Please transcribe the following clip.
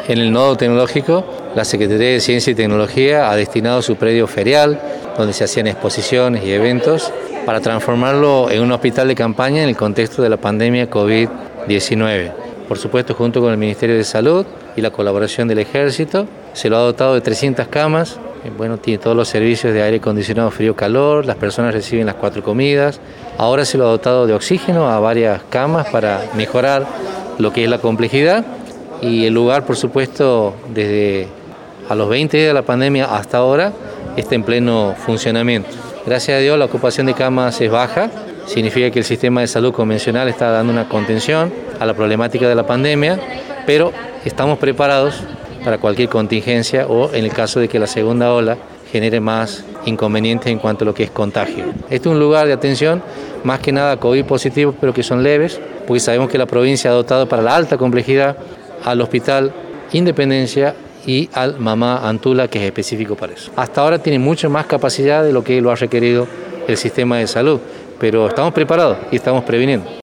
En el nodo tecnológico, la Secretaría de Ciencia y Tecnología ha destinado su predio ferial, donde se hacían exposiciones y eventos, para transformarlo en un hospital de campaña en el contexto de la pandemia COVID-19. Por supuesto, junto con el Ministerio de Salud y la colaboración del Ejército, se lo ha dotado de 300 camas. Tiene todos los servicios de aire acondicionado, frío, calor, las personas reciben las 4 comidas. Ahora se lo ha dotado de oxígeno a varias camas para mejorar lo que es la complejidad. Y el lugar, por supuesto, desde a los 20 días de la pandemia hasta ahora, está en pleno funcionamiento. Gracias a Dios, la ocupación de camas es baja. Significa que el sistema de salud convencional está dando una contención a la problemática de la pandemia, pero estamos preparados para cualquier contingencia o en el caso de que la segunda ola genere más inconvenientes en cuanto a lo que es contagio. Este es un lugar de atención más que nada COVID positivo, pero que son leves, porque sabemos que la provincia ha dotado para la alta complejidad al Hospital Independencia y al Mamá Antula, que es específico para eso. Hasta ahora tiene mucho más capacidad de lo que lo ha requerido el sistema de salud, pero estamos preparados y estamos previniendo.